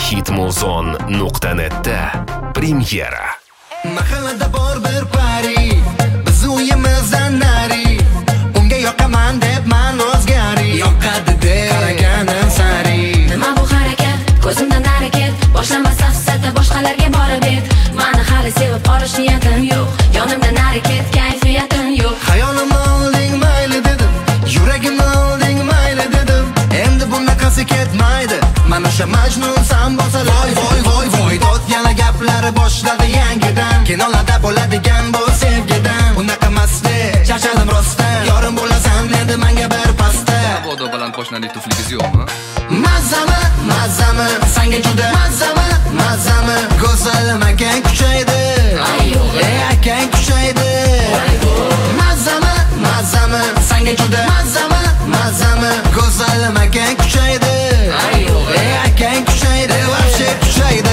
hitmuzon.net'da premyera. Mahallada bor bir pari, biz uyimizdan nari. Unga yoqaman deb men o'zgari, yoqadi deb qaraganim sari. Nima bu harakat, ko'zimdan harakat, boshlamasa hissatda boshqalarga borib et. Meni hali sevib qolish niyatim yo'q, yonimdan harakat, kayfiyatim yo'q. Xayolimni olding mayli dedim, yuragimni olding mayli dedim. Endi bunaqasi ketmaydi, men o'sha Majnun san bo'lsa voy voy voy voy. Dod yana gaplari boshladi yangidan, kinolarda bo'ladigan bu sevgidan. Bunaqa masti, charchadim rostdan, yorim bo'lasan endi menga bir pasta. Bodo bilan qo'shnalik tufligiz yo'qmi? Mazami, mazami, senga juda mazami, mazami. Go'zalim akang kuchaydi, akang kuchaydi. Mazami, mazami, senga juda mazami, mazami. Go'zalim akang kuchaydi, akang kuchaydi, вообще kuchaydi.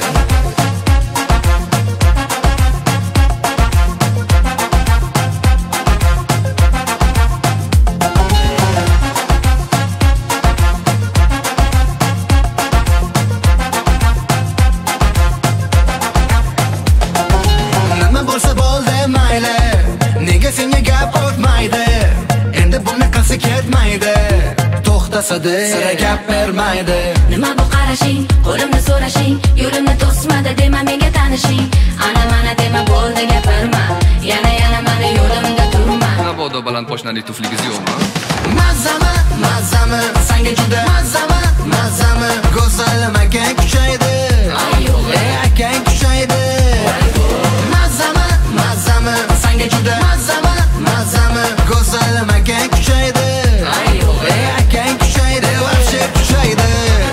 Nima bo'lsa bo'ldi mayli, nega senga gap o'tmaydi? Endi bunaqasi ketmaydi, to'xtasada sira gap bermaydi. Nima bu qarashing, qo'limni so'rashing, yo'limni to'smadi dema menga tanishing. Ana mana dema bo'ldi gapirma, yana meni yo'limda turma. Bodo bilan qo'shnalik tufligiz yo'qmi? Mazami, mazami, senga juda mazami, mazami. Go'zalim akang kuchaydi, akang kuchaydi. Mazami, mazami, senga juda mazami, mazami. Go'zalim akang kuchaydi, akang kuchaydi, вообще kuchaydi.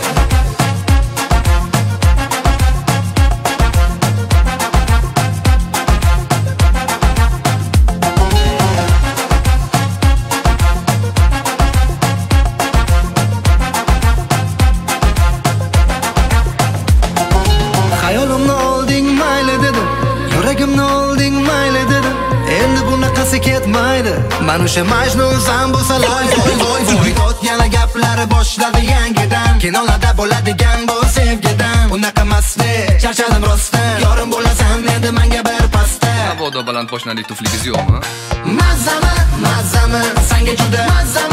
Xayolimni olding mayli dedim, yuragimni olding mayli dedim. Endi bunaqasi ketmaydi, men o'sha Majnun san bo'lsa voy voy voy voy. Dod yana gaplari boshladi yangidan, kinolarda bo'ladigan bu sevgidan. Unaqa masti, charchadim rostdan, yorim bo'lasan endi menga bir pasta. Bodo bilan qo'shnalik tufligiz yo'qmi? Mazami, mazami, senga juda mazami.